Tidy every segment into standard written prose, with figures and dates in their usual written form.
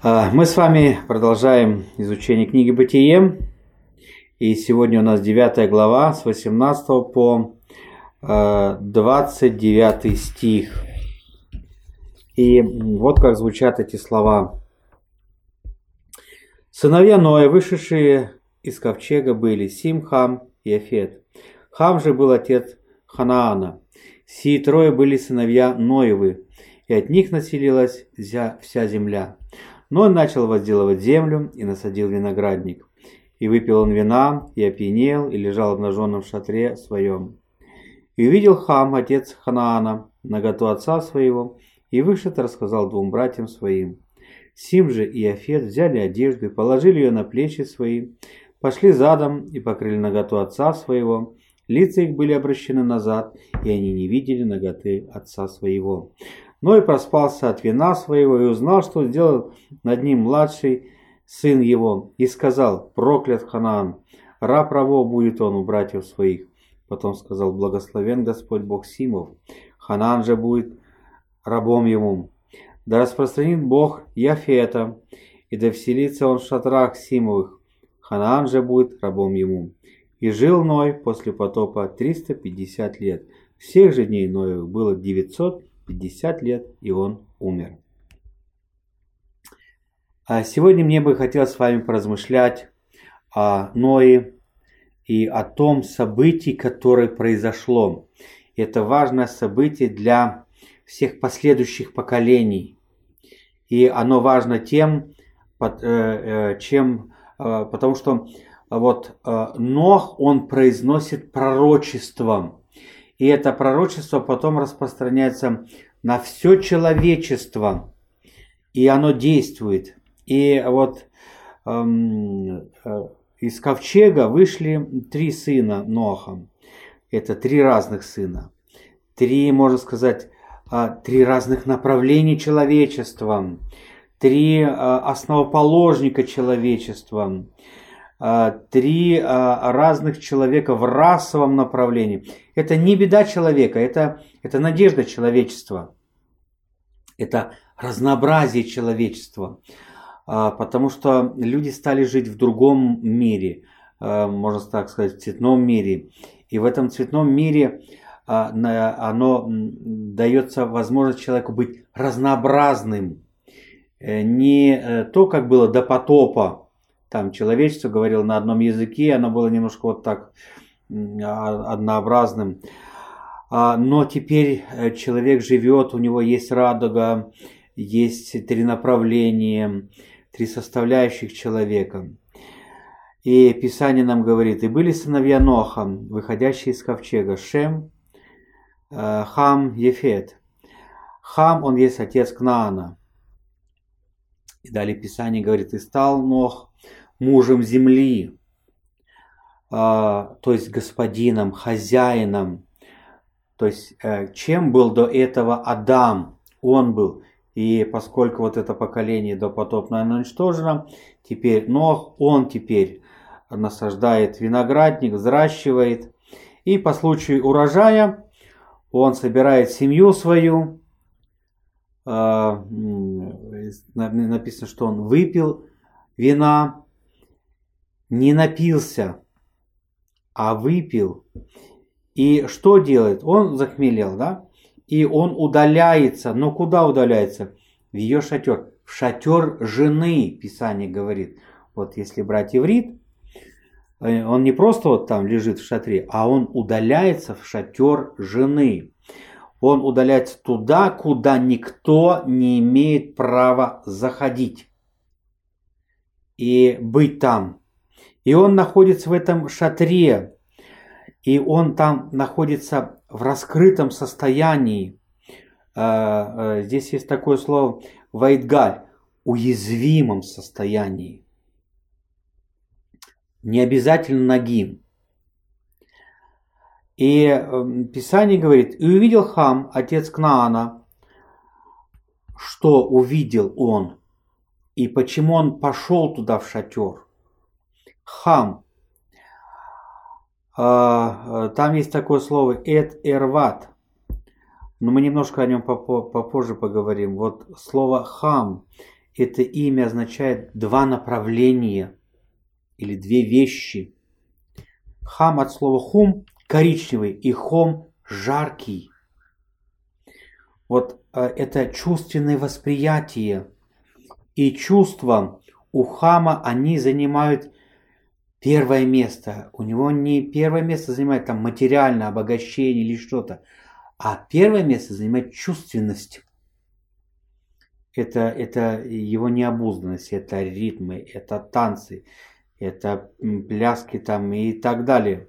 Мы с вами продолжаем изучение книги «Бытие». И сегодня у нас 9 глава с 18 по 29 стих. И вот как звучат эти слова. «Сыновья Ноя, вышедшие из ковчега, были Сим, Хам и Яфет. Хам же был отец Ханаана. Сии трое были сыновья Ноевы, и от них населилась вся земля. Ной начал возделывать землю и насадил виноградник. И выпил он вина, и опьянел, и лежал обнаженным в шатре своем. И увидел Хам, отец Ханаана, наготу отца своего, и вышед рассказал двум братьям своим. Сим же и Яфет взяли одежду и положили ее на плечи свои, пошли задом и покрыли наготу отца своего. Лица их были обращены назад, и они не видели наготы отца своего. Ной проспался от вина своего и узнал, что сделал над ним младший сын его, и сказал: проклят Ханаан, раб рабов будет он у братьев своих. Потом сказал: благословен Господь Бог Симов, Ханаан же будет рабом ему. Да распространит Бог Яфета, и да вселится он в шатрах Симовых, Ханаан же будет рабом ему. И жил Ной после потопа 350 лет. Всех же дней Ноевых было 950 лет, и он умер». А сегодня мне бы хотелось с вами поразмышлять о Ное и о том событии, которое произошло. Это важное событие для всех последующих поколений. И оно важно тем, потому что Нох, он произносит пророчество. И это пророчество потом распространяется на все человечество. И оно действует. И из ковчега вышли 3 сына Ноха. Это 3 разных сына. 3, можно сказать, 3 разных направления человечества. 3 основоположника человечества. 3 разных человека в расовом направлении. Это не беда человека, это надежда человечества. Это разнообразие человечества. Потому что люди стали жить в другом мире, можно так сказать, в цветном мире. И в этом цветном мире оно дается возможность человеку быть разнообразным. Не то, как было до потопа. Там человечество говорило на одном языке, оно было немножко вот так однообразным. Но теперь человек живет, у него есть радуга, есть 3 направления, 3 составляющих человека. И Писание нам говорит: и были сыновья Ноха, выходящие из ковчега, Шем, Хам, Яфет. Хам, он есть отец Кнаана. И далее Писание говорит: и стал Нох мужем земли, то есть господином, хозяином. То есть чем был до этого Адам? Он был. И поскольку вот это поколение допотопное оно уничтожено, теперь Нох, он теперь насаждает виноградник, взращивает. И по случаю урожая он собирает семью свою. Написано, что он выпил вина, не напился, а выпил. И что делает? Он захмелел, да? И он удаляется. Но куда удаляется? В ее шатер. В шатер жены, Писание говорит. Вот если брать иврит, он не просто вот там лежит в шатре, а он удаляется в шатер жены. Он удаляется туда, куда никто не имеет права заходить и быть там. И он находится в этом шатре, и он там находится в раскрытом состоянии. Здесь есть такое слово «ваидгаль», уязвимом состоянии. Не обязательно нагим. И Писание говорит: и увидел Хам, отец Кнаана, что увидел он, и почему он пошел туда в шатер. Хам. Там есть такое слово «эт-эрват». Но мы немножко о нем попозже поговорим. Вот слово «хам» это имя означает два направления или две вещи. Хам от слова хум – коричневый, и хом – жаркий. Вот это чувственное восприятие. И чувства у Хама, они занимают первое место. У него не первое место занимает там материальное обогащение или что-то, а первое место занимает чувственность. Это его необузданность, это ритмы, это танцы, это пляски там и так далее.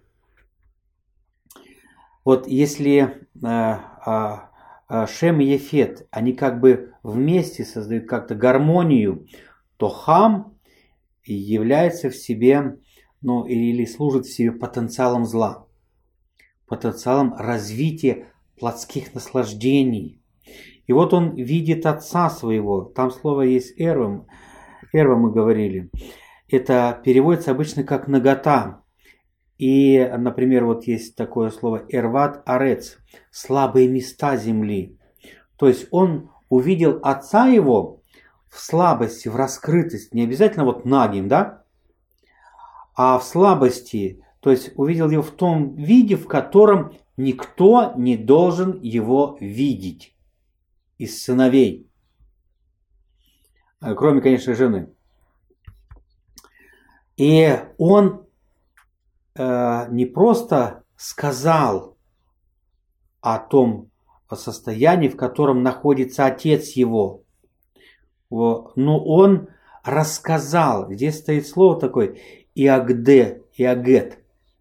Вот если Шем и Яфет, они как бы вместе создают как-то гармонию, то Хам является в себе, или служит в себе потенциалом зла, потенциалом развития плотских наслаждений. И вот он видит отца своего, там слово есть эрва мы говорили, это переводится обычно как нагота. И, например, вот есть такое слово эрват арец, слабые места земли. То есть он увидел отца его в слабости, в раскрытости, не обязательно вот нагим, да, а в слабости, то есть увидел его в том виде, в котором никто не должен его видеть из сыновей, кроме, конечно, жены. И он не просто сказал о том состоянии, в котором находится отец его, но он рассказал. Здесь стоит слово такое иагет.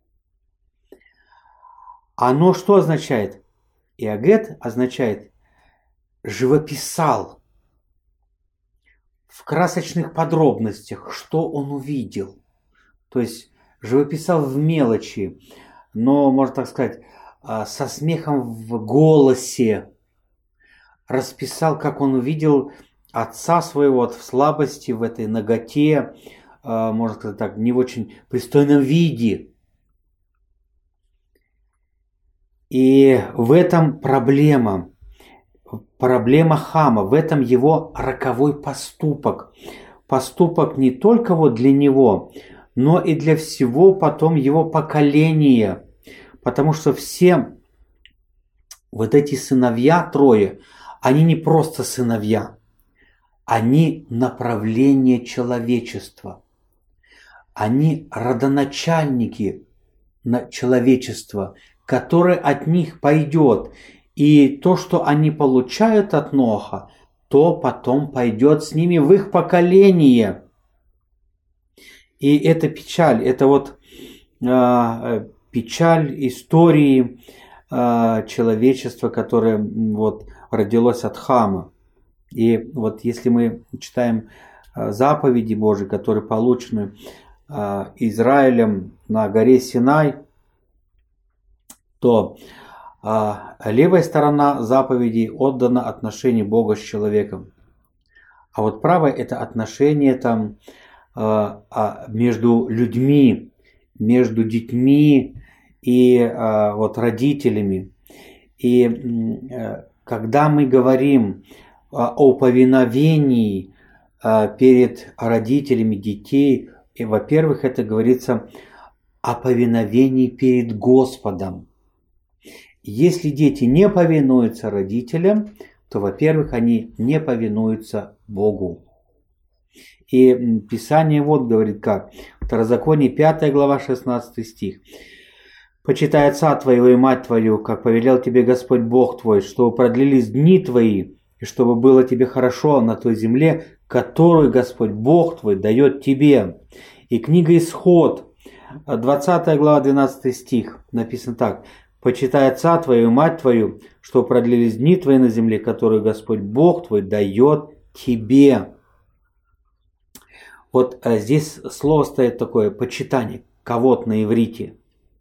Оно что означает? Иагет означает живописал в красочных подробностях, что он увидел. То есть живописал в мелочи, но, можно так сказать, со смехом в голосе. Расписал, как он увидел отца своего в слабости, в этой наготе, можно сказать так, не в очень пристойном виде. И в этом проблема Хама, в этом его роковой поступок. Поступок не только вот для него, но и для всего потом его поколения. Потому что все вот эти сыновья трое, они не просто сыновья, они направление человечества. Они родоначальники человечества, которое от них пойдет. И то, что они получают от Ноха, то потом пойдет с ними в их поколение. И это печаль, это вот печаль истории человечества, которое вот родилось от Хама. И вот если мы читаем заповеди Божьи, которые получены Израилем на горе Синай, то левая сторона заповедей отдана отношению Бога с человеком. А вот правая – это отношение там между людьми, между детьми и вот родителями. И когда мы говорим о повиновении перед родителями детей, и, во-первых, это говорится о повиновении перед Господом. Если дети не повинуются родителям, то, во-первых, они не повинуются Богу. И Писание вот говорит как. Второзаконие 5 глава 16 стих. «Почитай отца твоего и мать твою, как повелел тебе Господь Бог твой, чтобы продлились дни твои, и чтобы было тебе хорошо на той земле, которую Господь Бог твой дает тебе». И книга Исход, 20 глава 12 стих, написано так. «Почитай отца твою и мать твою, чтобы продлились дни твои на земле, которую Господь Бог твой дает тебе». Вот здесь слово стоит такое почитание, кавод на иврите.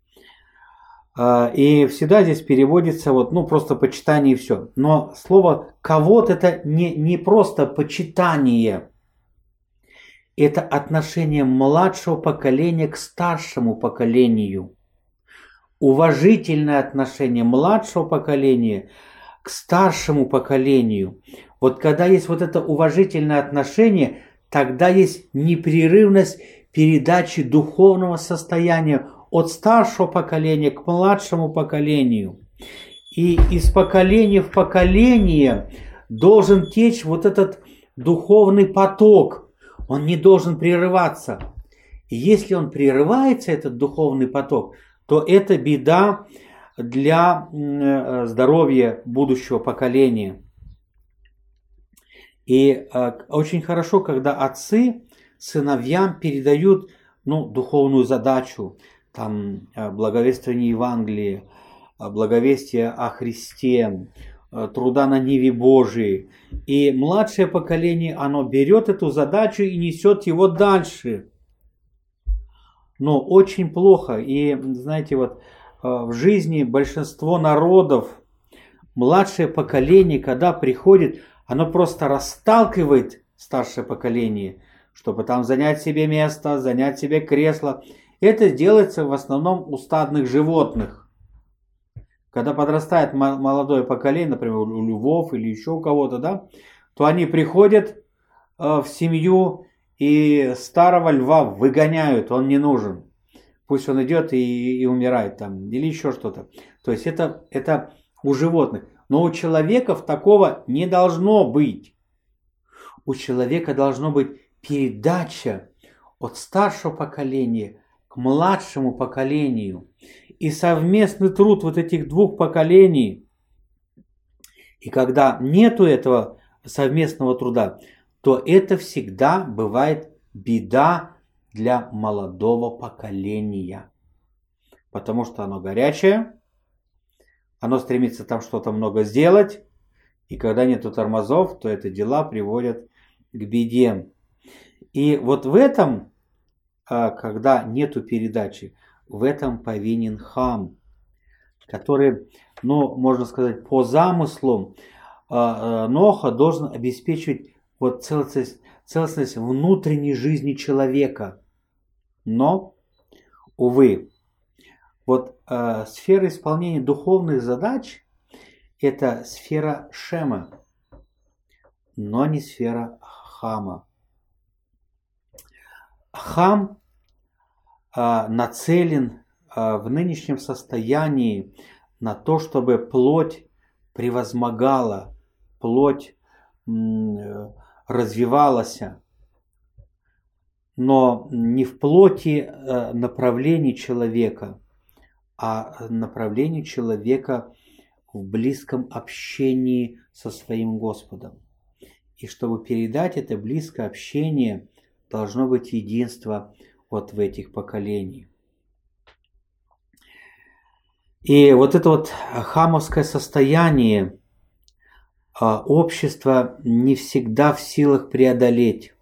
И всегда здесь переводится вот, просто почитание и все. Но слово кавод это не просто почитание. Это отношение младшего поколения к старшему поколению. Уважительное отношение младшего поколения к старшему поколению. Вот когда есть вот это уважительное отношение, тогда есть непрерывность передачи духовного состояния от старшего поколения к младшему поколению. И из поколения в поколение должен течь вот этот духовный поток. Он не должен прерываться. И если он прерывается, этот духовный поток, то это беда для здоровья будущего поколения. И очень хорошо, когда отцы сыновьям передают духовную задачу, там, благовествование Евангелия, благовестие о Христе, труда на ниве Божией. И младшее поколение, оно берет эту задачу и несет его дальше. Но очень плохо. И знаете, вот в жизни большинство народов, младшее поколение, когда приходит, оно просто расталкивает старшее поколение, чтобы там занять себе место, занять себе кресло. Это делается в основном у стадных животных. Когда подрастает молодое поколение, например, у львов или еще у кого-то, да, то они приходят в семью и старого льва выгоняют, он не нужен. Пусть он идет и умирает там, или еще что-то. То есть это у животных. Но у человеков такого не должно быть. У человека должно быть передача от старшего поколения к младшему поколению. И совместный труд вот этих двух поколений. И когда нету этого совместного труда, то это всегда бывает беда для молодого поколения. Потому что оно горячее, оно стремится там что-то много сделать, и когда нету тормозов, то это дела приводят к беде. И вот в этом, когда нету передачи, в этом повинен Хам, который, можно сказать, по замыслу Ноха должен обеспечивать вот целостность внутренней жизни человека. Но, увы, вот сфера исполнения духовных задач – это сфера Шема, но не сфера Хама. Хам нацелен в нынешнем состоянии на то, чтобы плоть превозмогала, плоть развивалась, но не в плоти направлений человека, а направлений человека в близком общении со своим Господом. И чтобы передать это близкое общение, должно быть единство вот в этих поколениях. И вот это вот хамовское состояние общество не всегда в силах преодолеть.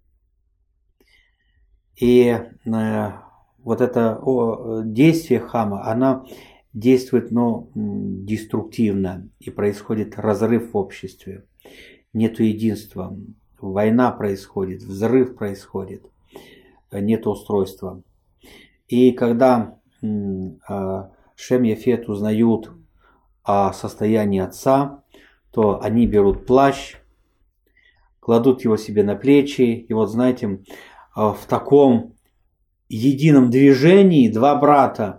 И вот это действие Хама, оно действует, деструктивно, и происходит разрыв в обществе. Нету единства, война происходит, взрыв происходит, нет устройства. И когда Шем и Яфет узнают о состоянии отца, то они берут плащ, кладут его себе на плечи, и вот знаете, в таком едином движении два брата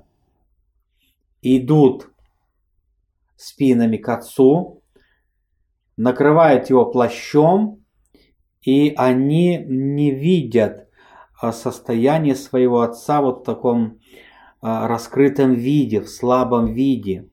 идут спинами к отцу, накрывают его плащом, и они не видят состояние своего отца вот в таком раскрытом виде, в слабом виде.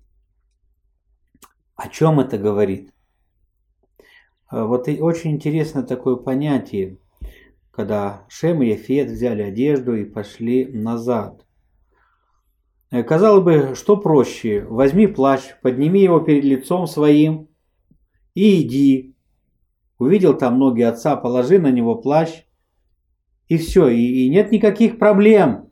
О чем это говорит? Вот и очень интересно такое понятие, когда Шем и Яфет взяли одежду и пошли назад. Казалось бы, что проще? Возьми плащ, подними его перед лицом своим и иди. Увидел там ноги отца, положи на него плащ, и все, и нет никаких проблем.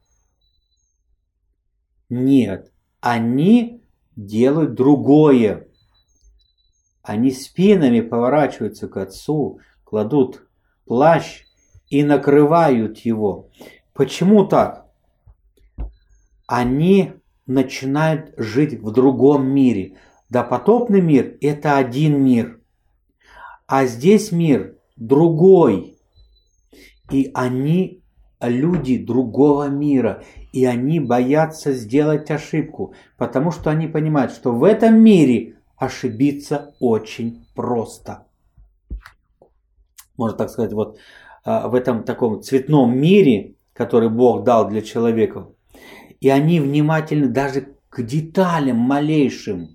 Нет, они делают другое. Они спинами поворачиваются к отцу, кладут плащ и накрывают его. Почему так? Они начинают жить в другом мире. Допотопный мир – это один мир. А здесь мир другой. И они люди другого мира. И они боятся сделать ошибку, потому что они понимают, что в этом мире ошибиться очень просто. Можно так сказать, вот в этом таком цветном мире, который Бог дал для человека. И они внимательны даже к деталям малейшим.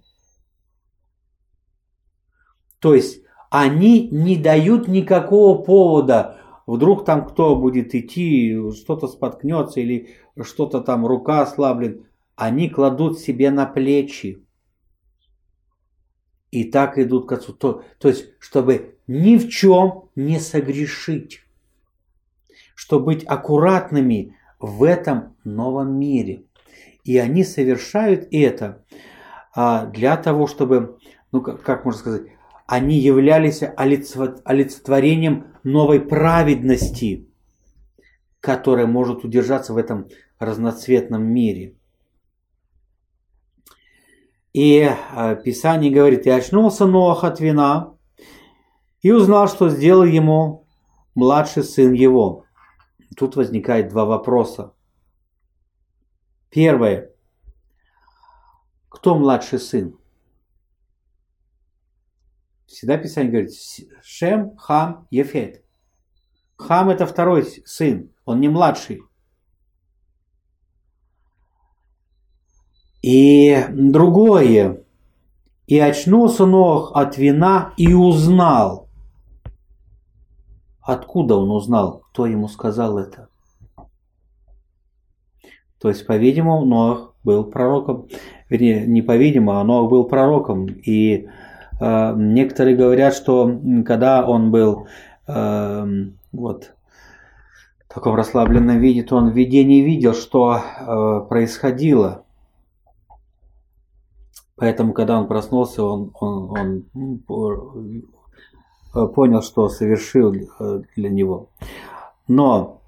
То есть они не дают никакого повода. Вдруг там кто будет идти, что-то споткнется или что-то там рука ослаблет. Они кладут себе на плечи. И так идут к Отцу. То есть, чтобы ни в чем не согрешить. Чтобы быть аккуратными в этом новом мире. И они совершают это для того, чтобы, ну как можно сказать, они являлись олицетворением новой праведности, которая может удержаться в этом разноцветном мире. И Писание говорит: «И очнулся Ноах от вина, и узнал, что сделал ему младший сын его». Тут возникает два вопроса. Первое. Кто младший сын? Всегда Писание говорит: Шем, Хам, Ефет. Хам — это второй сын, он не младший. И другое. «И очнулся Ноах от вина и узнал». Откуда он узнал? Кто ему сказал это? То есть, по-видимому, Ноах был пророком. Вернее, не по-видимому, а Ноах был пророком. И некоторые говорят, что когда он был вот в таком расслабленном виде, то он в видении видел, что происходило. Поэтому, когда он проснулся, он понял, что совершил для него. Но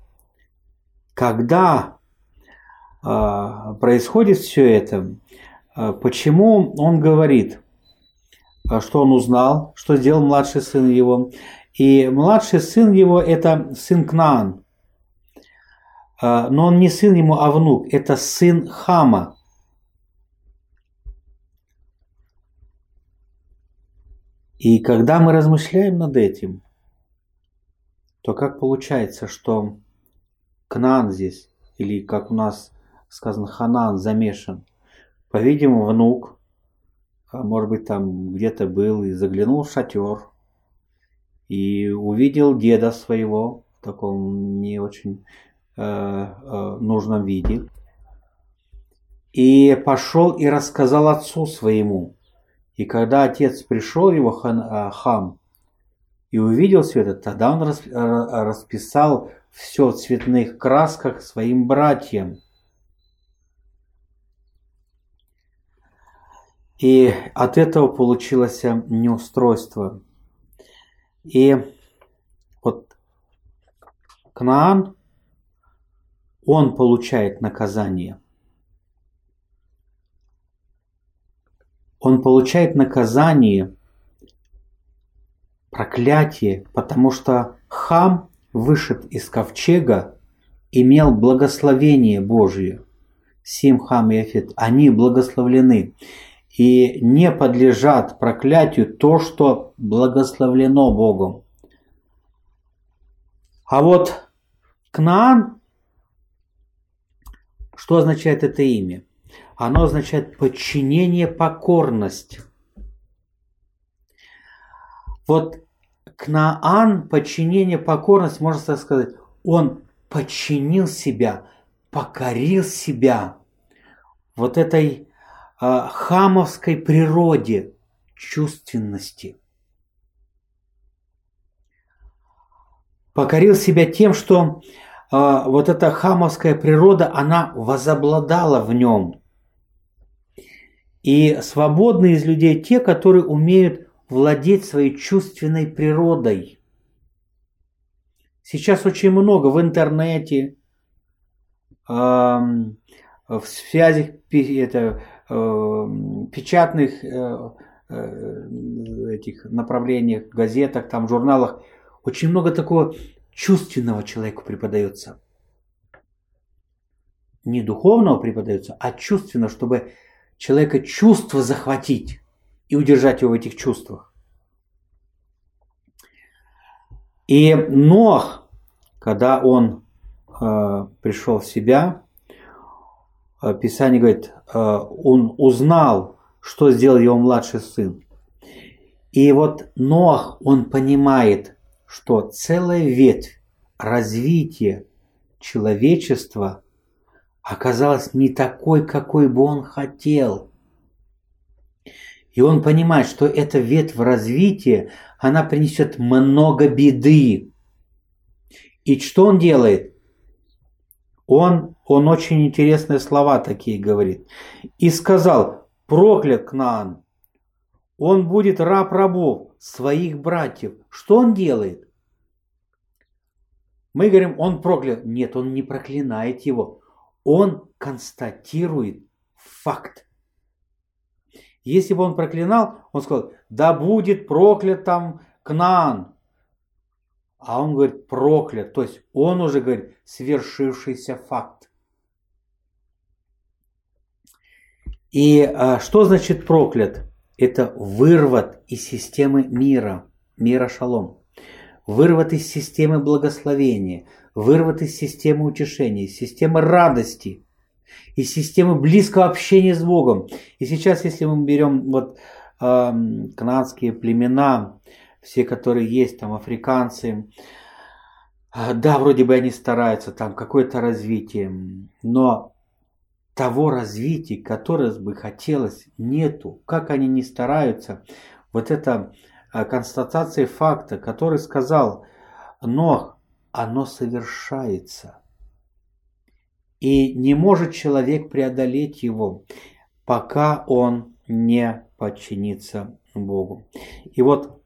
когда происходит все это, почему он говорит, что он узнал, что сделал младший сын его? И младший сын его — это сын Кнаан. Но он не сын ему, а внук. Это сын Хама. И когда мы размышляем над этим, то как получается, что Кнаан здесь, или как у нас сказано, Ханаан, замешан? По-видимому, внук, может быть, там где-то был и заглянул в шатер, и увидел деда своего в таком не очень нужном виде, и пошел и рассказал отцу своему. И когда отец пришел, его Хам, и увидел все это, тогда он расписал все в цветных красках своим братьям. И от этого получилось неустройство. И вот Кнаан, он получает наказание. Он получает наказание, проклятие, потому что Хам, вышед из ковчега, имел благословение Божие. Сим, Хам и Яфет, они благословлены. И не подлежат проклятию то, что благословлено Богом. А вот Кнаан, что означает это имя? Оно означает подчинение, покорность. Вот Кнаан, подчинение, покорность, можно так сказать, он подчинил себя, покорил себя вот этой хамовской природе, чувственности. Покорил себя тем, что вот эта хамовская природа, она возобладала в нем. И свободны из людей те, которые умеют владеть своей чувственной природой. Сейчас очень много в интернете, в связях печатных этих направлениях, газетах, там, журналах очень много такого чувственного человеку преподается. Не духовного преподается, а чувственно, чтобы человека чувство захватить и удержать его в этих чувствах. И Ноах, когда он пришел в себя, Писание говорит, он узнал, что сделал его младший сын. И вот Ноах, он понимает, что целая ветвь развития человечества оказалась не такой, какой бы он хотел. И он понимает, что эта ветвь развития, она принесет много беды. И что он делает? Он очень интересные слова такие говорит. И сказал, проклят Кнаан, он будет раб рабов своих братьев. Что он делает? Мы говорим, он проклят. Нет, он не проклинает его. Он констатирует факт. Если бы он проклинал, он сказал, да будет проклят там Кнаан. А он говорит, проклят. То есть он уже говорит, свершившийся факт. И что значит проклят? Это вырват из системы мира шалом. Вырват из системы благословения, вырват из системы утешения, из системы радости, из системы близкого общения с Богом. И сейчас, если мы берем вот кнаанские племена, все, которые есть, там африканцы, да, вроде бы они стараются, там какое-то развитие, но того развития, которое бы хотелось, нету. Как они не стараются, вот это констатация факта, который сказал Ноах, оно совершается. И не может человек преодолеть его, пока он не подчинится Богу. И вот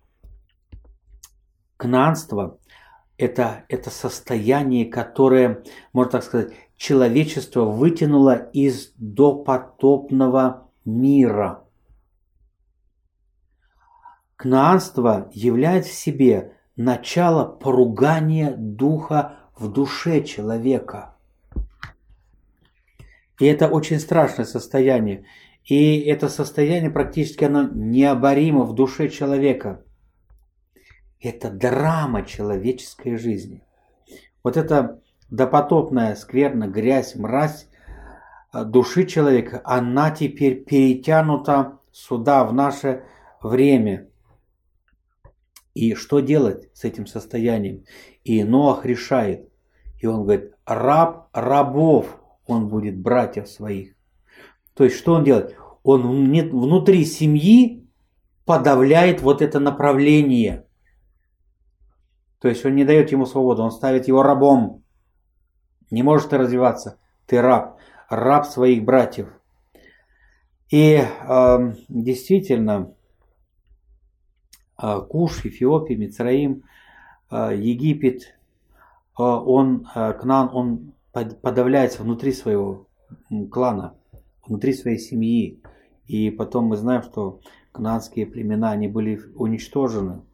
кнаанство – это состояние, которое, можно так сказать, человечество вытянуло из допотопного мира. Кнаанство являет в себе начало поругания духа в душе человека. И это очень страшное состояние. И это состояние практически оно необоримо в душе человека. Это драма человеческой жизни. Вот эта допотопная скверна, грязь, мразь души человека, она теперь перетянута сюда, в наше время. И что делать с этим состоянием? И Ноах решает. И он говорит, раб рабов он будет братьев своих. То есть что он делает? Он внутри семьи подавляет вот это направление. То есть он не дает ему свободу, он ставит его рабом. Не можешь ты развиваться, ты раб, раб своих братьев. И действительно, Куш, Эфиопия, Мицраим, Египет, Кнаан, он подавляется внутри своего клана, внутри своей семьи. И потом мы знаем, что кнаанские племена, они были уничтожены.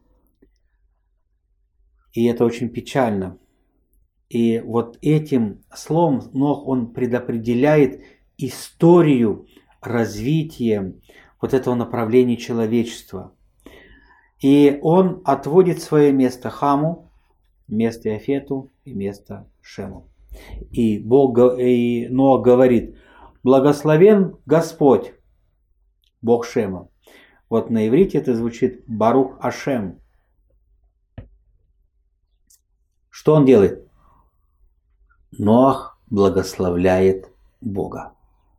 И это очень печально. И вот этим словом Ноах, он предопределяет историю развития вот этого направления человечества. И он отводит свое место Хаму, место Иафету и место Шему. И Ноах говорит, благословен Господь, Бог Шема. Вот на иврите это звучит Барух Ашем. Что он делает? Ноах благословляет Бога.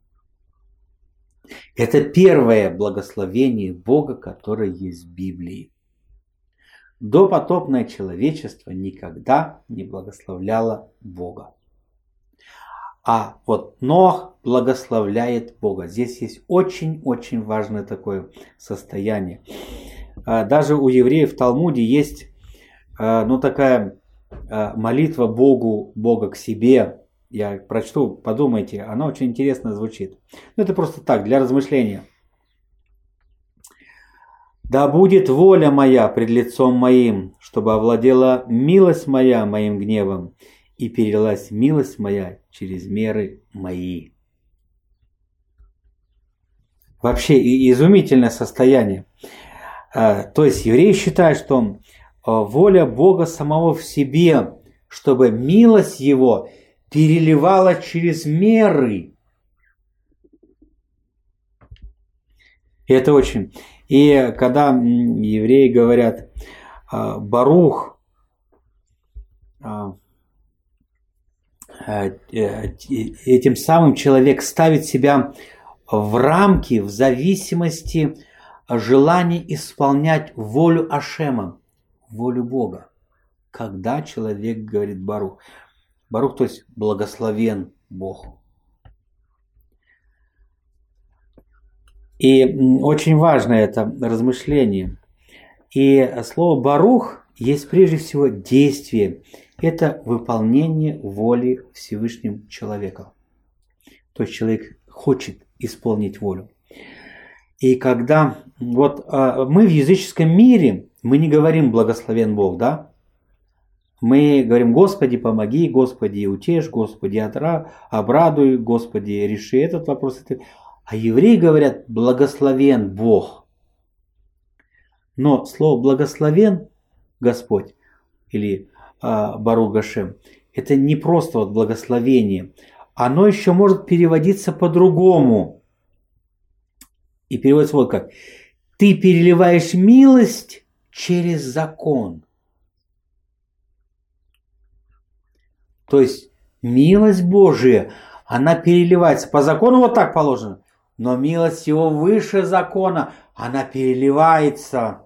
Это первое благословение Бога, которое есть в Библии. Допотопное человечество никогда не благословляло Бога. А вот Ноах благословляет Бога. Здесь есть очень-очень важное такое состояние. Даже у евреев в Талмуде есть такая молитва Богу, Бога к себе. Я прочту, подумайте, она очень интересно звучит. Это просто так, для размышления. Да будет воля моя пред лицом моим, чтобы овладела милость моя моим гневом, и перелилась милость моя через меры мои. Вообще изумительное состояние. То есть евреи считают, что воля Бога самого в себе, чтобы милость Его переливала через меры. Это очень. И когда евреи говорят Барух, этим самым человек ставит себя в рамки, в зависимости желания исполнять волю Ашема, волю Бога. Когда человек говорит Барух. Барух, то есть благословен Бог. И очень важно это размышление. И слово «барух» есть прежде всего действие. Это выполнение воли Всевышним человека. То есть человек хочет исполнить волю. И когда вот мы в языческом мире, мы не говорим «благословен Бог», да? Мы говорим «Господи, помоги», «Господи, утешь», «Господи, обрадуй», «Господи, реши этот вопрос». А евреи говорят «благословен Бог». Но слово «благословен Господь» или «Барух Гашем» это не просто вот благословение. Оно еще может переводиться по-другому. И переводится вот как. Ты переливаешь милость через закон. То есть милость Божия, она переливается. По закону вот так положено. Но милость Его выше закона, она переливается.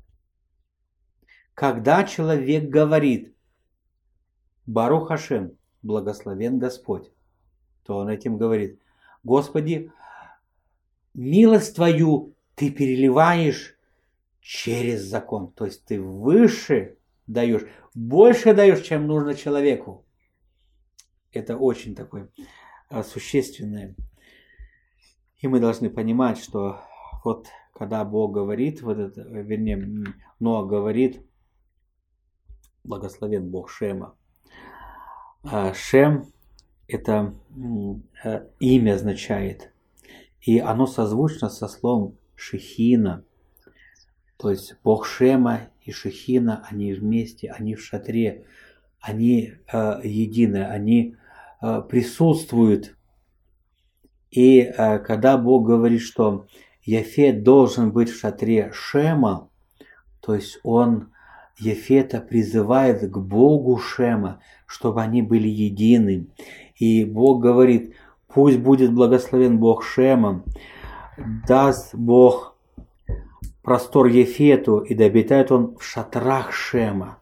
Когда человек говорит Барух Ашем, благословен Господь, то он этим говорит: Господи, милость Твою Ты переливаешь через закон. То есть Ты выше даешь, больше даешь, чем нужно человеку. Это очень такое существенное. И мы должны понимать, что вот когда Бог говорит, вот это, вернее, Ноа говорит, благословен Бог Шема. Шем это имя означает, и оно созвучно со словом Шехина. То есть Бог Шема и Шехина, они вместе, они в шатре, они едины, они присутствуют. И когда Бог говорит, что Яфет должен быть в шатре Шема, то есть он Яфета призывает к Богу Шема, чтобы они были едины. И Бог говорит: пусть будет благословен Бог Шема, даст Бог простор Яфету, и да обитает он в шатрах Шема.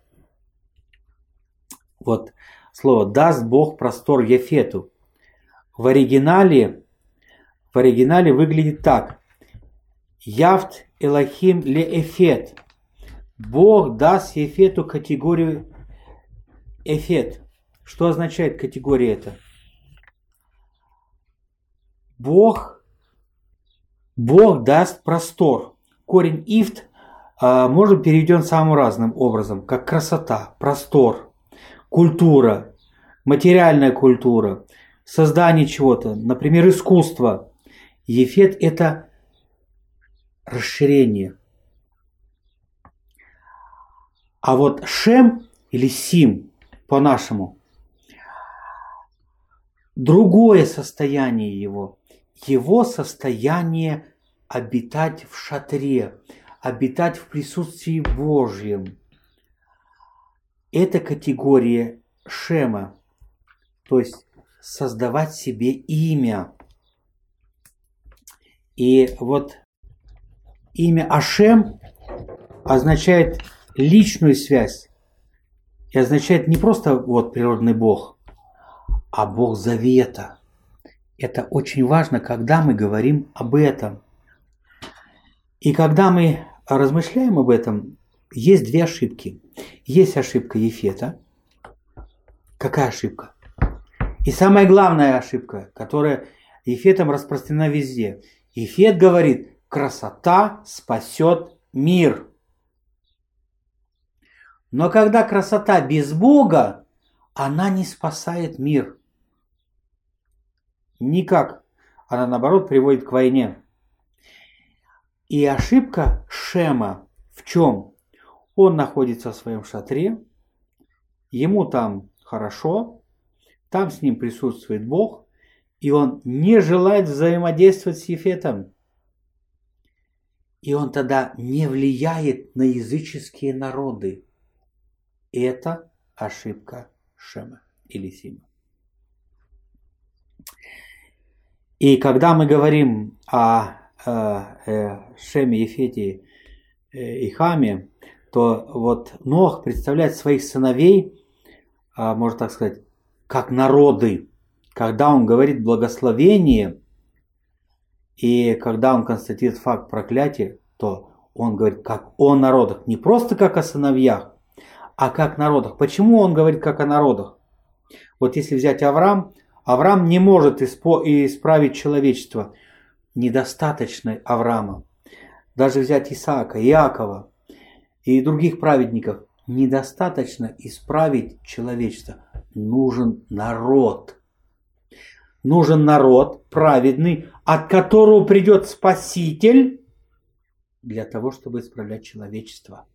Вот слово «даст Бог простор Яфету». В оригинале выглядит так: Явт Элохим ле Эфет. Бог даст Яфету категорию Эфет. Что означает категория эта? Бог даст простор. Корень ифт может быть переведен самым разным образом, как красота, простор, культура, материальная культура, создание чего-то, например, искусство. Яфет – это расширение. А вот Шем или Сим по-нашему другое состояние его. Его состояние обитать в шатре, обитать в присутствии Божьем. Это категория Шема, то есть создавать себе имя. И вот имя Ашем означает личную связь. И означает не просто вот природный Бог, а Бог Завета. Это очень важно, когда мы говорим об этом. И когда мы размышляем об этом, есть две ошибки. Есть ошибка Яфета. Какая ошибка? И самая главная ошибка, которая Яфетом распространена везде. Яфет говорит: красота спасет мир. Но когда красота без Бога, она не спасает мир. Никак. Она, наоборот, приводит к войне. И ошибка Шема в чем? Он находится в своем шатре, ему там хорошо, там с ним присутствует Бог, и он не желает взаимодействовать с Ефетом. И он тогда не влияет на языческие народы. Это ошибка Шема или Сима. И когда мы говорим о Шеме, Ефете и Хаме, то вот Нох представляет своих сыновей, можно так сказать, как народы. Когда он говорит благословение, и когда он констатирует факт проклятия, то он говорит как о народах. Не просто как о сыновьях, а как народах. Почему он говорит как о народах? Вот если взять Авраам не может исправить человечество. Недостаточно Авраама. Даже взять Исаака, Иакова и других праведников. Недостаточно исправить человечество. Нужен народ. Нужен народ праведный, от которого придет Спаситель для того, чтобы исправлять человечество.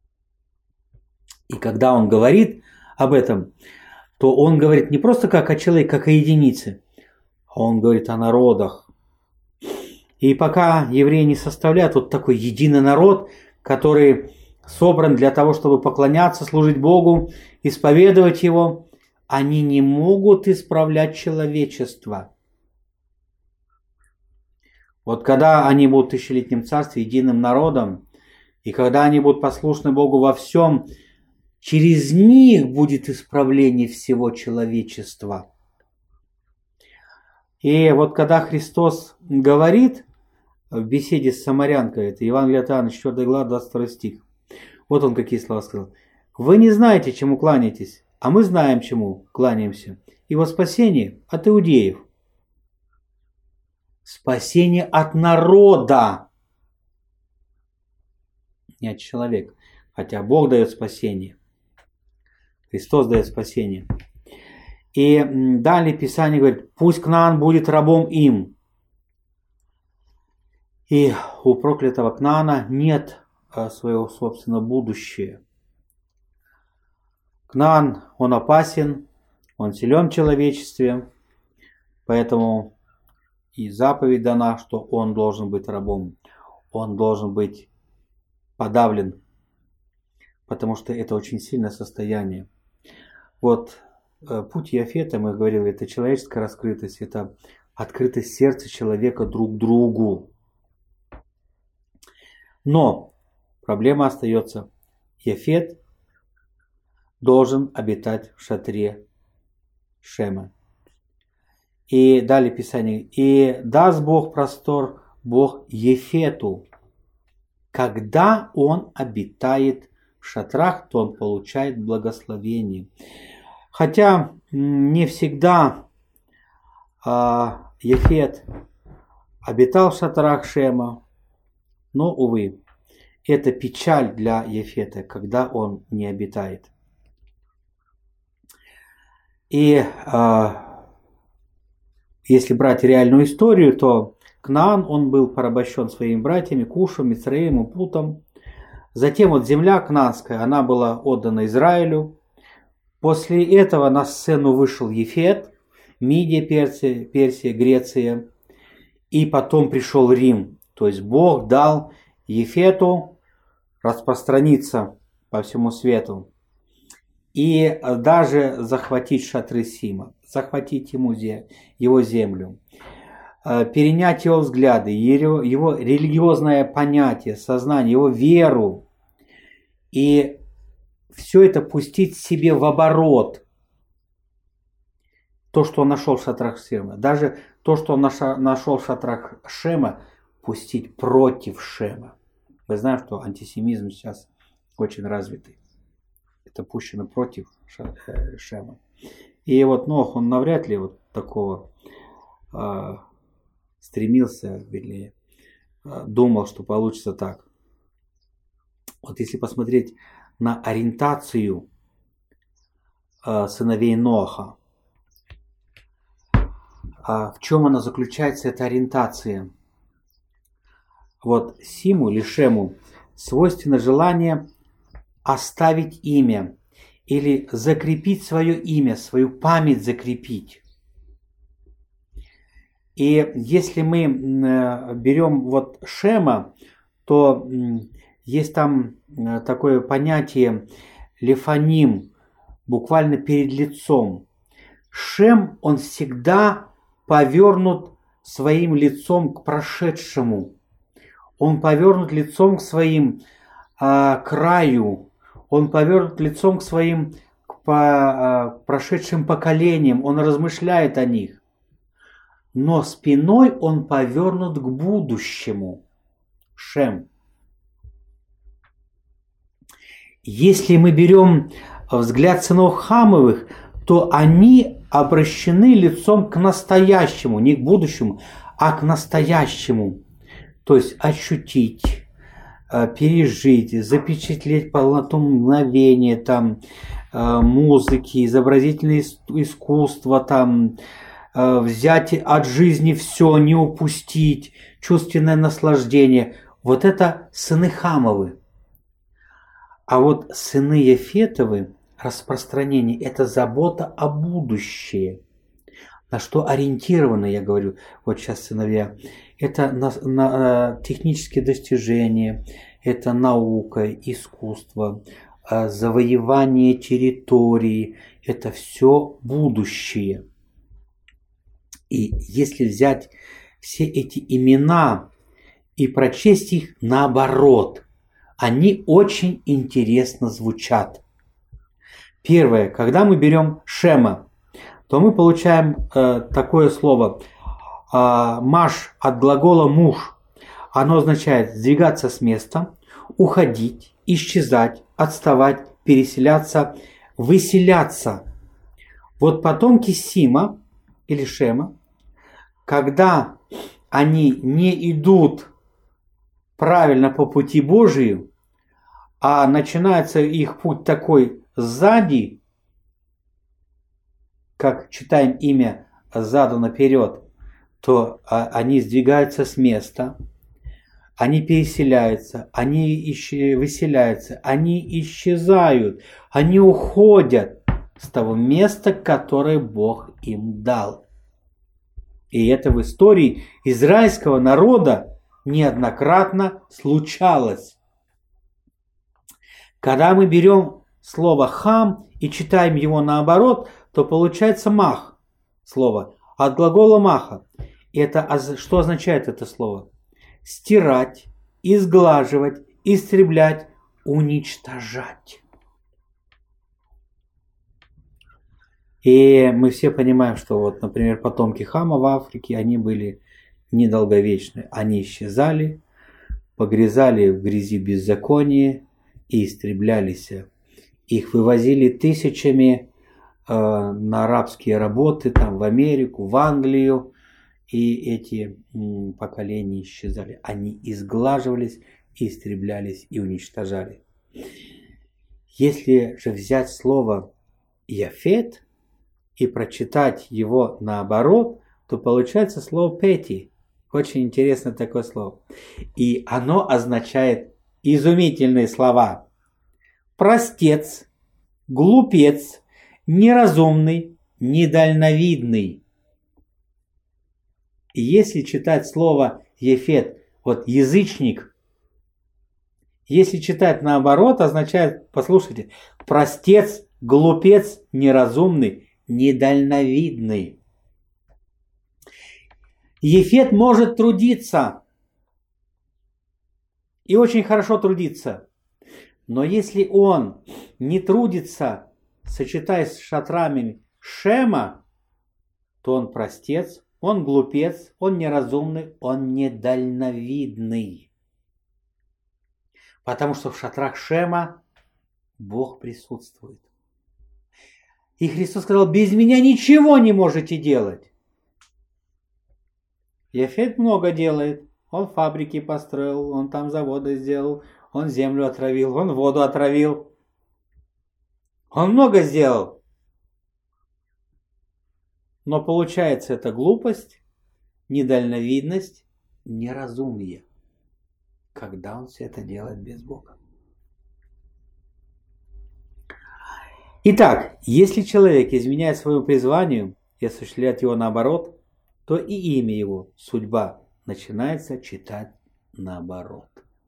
И когда он говорит об этом, то он говорит не просто как о человеке, как о единице, а он говорит о народах. И пока евреи не составляют вот такой единый народ, который собран для того, чтобы поклоняться, служить Богу, исповедовать Его, они не могут исправлять человечество. Вот когда они будут в тысячелетнем царстве единым народом, и когда они будут послушны Богу во всем, через них будет исправление всего человечества. И вот когда Христос говорит в беседе с самарянкой, это Евангелие от Иоанна, 4 глава, 22 стих, вот он какие слова сказал. «Вы не знаете, чему кланяетесь, а мы знаем, чему кланяемся. Его спасение от иудеев». Спасение от народа, не от человека. Хотя Бог дает спасение. Христос дает спасение. И далее Писание говорит, пусть Кнаан будет рабом им. И у проклятого Кнаана нет своего собственного будущего. Кнаан, он опасен, он силен в человечестве, поэтому и заповедь дана, что он должен быть рабом, он должен быть подавлен, потому что это очень сильное состояние. Вот путь Иафета, мы говорили, это человеческая раскрытость, это открытость сердца человека друг другу. Но проблема остается. Иафет должен обитать в шатре Шема. И далее Писание. И даст Бог простор, Бог Иафету. Когда он обитает в шатрах, то он получает благословение. Хотя не всегда Иафет обитал в шатрах Шема, но, увы, это печаль для Иафета, когда он не обитает. И если брать реальную историю, то Кнаан, он был порабощен своими братьями Кушем, Мицраимом, Путом. Затем вот земля кнаанская, она была отдана Израилю. После этого на сцену вышел Ефет, Мидия, Персия, Греция. И потом пришел Рим. То есть Бог дал Ефету распространиться по всему свету. И даже захватить шатры Сима, захватить его землю, перенять его взгляды, его религиозное понятие, сознание, его веру. И все это пустить себе в оборот. То, что он нашел в шатрах Шема. Даже то, что он нашел в шатрах Шема, пустить против Шема. Мы знаем, что антисемизм сейчас очень развитый. Это пущено против Шема. И вот Нох, он навряд ли вот такого стремился, вернее, думал, что получится так. Вот если посмотреть на ориентацию сыновей Ноаха, в чем она заключается, эта ориентация? Вот Симу или Шему свойственно желание оставить имя или закрепить свое имя, свою память закрепить. И если мы берем вот Шема, то есть там такое понятие лефаним, буквально перед лицом. Шем, он всегда повернут своим лицом к прошедшему. Он повернут лицом к своим краю. Он повернут лицом к своим прошедшим поколениям. Он размышляет о них. Но спиной он повернут к будущему. Шем. Если мы берем взгляд сынов Хамовых, то они обращены лицом к настоящему, не к будущему, а к настоящему. То есть ощутить, пережить, запечатлеть полноту мгновения, там, музыки, изобразительное искусство, там, взять от жизни все, не упустить, чувственное наслаждение. Вот это сыны Хамовы. А вот сыны Яфетовы, распространение, это забота о будущее. На что ориентированы, я говорю, вот сейчас сыновья, это на технические достижения, это наука, искусство, завоевание территории, это все будущее. И если взять все эти имена и прочесть их наоборот, они очень интересно звучат. Первое, когда мы берем Шема, то мы получаем такое слово «маш» от глагола «муж». Оно означает сдвигаться с места, уходить, исчезать, отставать, переселяться, выселяться. Вот потомки Сима или Шема, когда они не идут правильно по пути Божию, а начинается их путь такой сзади, как читаем имя сзаду наперед, то они сдвигаются с места, они переселяются, они выселяются, они исчезают, они уходят с того места, которое Бог им дал. И это в истории израильского народа неоднократно случалось. Когда мы берем слово «хам» и читаем его наоборот, то получается «мах» слово от глагола «маха». Это что означает это слово? Стирать, изглаживать, истреблять, уничтожать. И мы все понимаем, что вот, например, потомки Хама в Африке, они были недолговечны. Они исчезали, погрязали в грязи беззакония и истреблялись. Их вывозили тысячами на рабские работы там, в Америку, в Англию, и эти поколения исчезали. Они изглаживались, истреблялись и уничтожали. Если же взять слово «Яфет» и прочитать его наоборот, то получается слово «пети». Очень интересное такое слово. И оно означает изумительные слова. Простец, глупец, неразумный, недальновидный. И если читать слово «ефет», вот язычник, если читать наоборот, означает, послушайте, простец, глупец, неразумный, недальновидный. Ефет может трудиться и очень хорошо трудиться. Но если он не трудится, сочетаясь с шатрами Шема, то он простец, он глупец, он неразумный, он недальновидный. Потому что в шатрах Шема Бог присутствует. И Христос сказал: без меня ничего не можете делать. Яфет много делает. Он фабрики построил, он там заводы сделал, он землю отравил, он воду отравил. Он много сделал. Но получается это глупость, недальновидность, неразумие, когда он все это делает без Бога. Итак, если человек изменяет своему призванию и осуществляет его наоборот, то и имя его, судьба, начинается читать наоборот.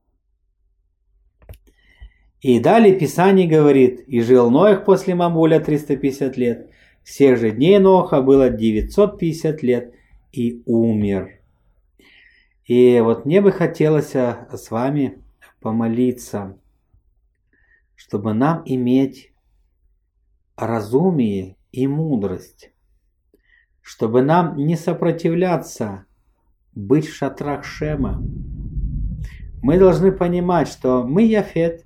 И далее Писание говорит: «И жил Ноах после Мамуля 350 лет, всех же дней Ноаха было 950 лет, и умер». И вот мне бы хотелось с вами помолиться, чтобы нам иметь разумие и мудрость, чтобы нам не сопротивляться, быть в шатрах Шема. Мы должны понимать, что мы Яфет,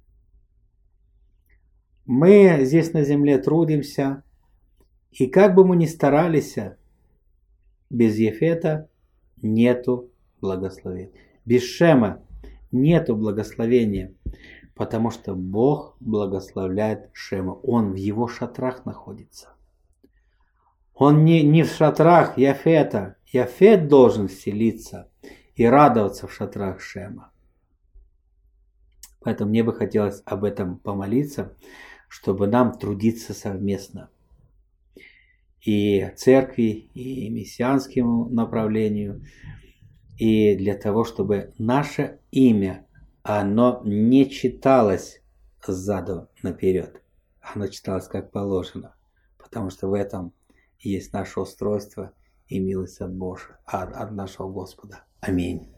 мы здесь на земле трудимся, и как бы мы ни старались, без Яфета нету благословения. Без Шема нету благословения, потому что Бог благословляет Шема. Он в его шатрах находится. Он не в шатрах Яфета. Яфет должен вселиться и радоваться в шатрах Шема. Поэтому мне бы хотелось об этом помолиться, чтобы нам трудиться совместно. И церкви, и мессианскому направлению, и для того, чтобы наше имя, оно не читалось сзаду наперед, оно читалось как положено, потому что в этом есть наше устройство и милость от Божия, от нашего Господа. Аминь.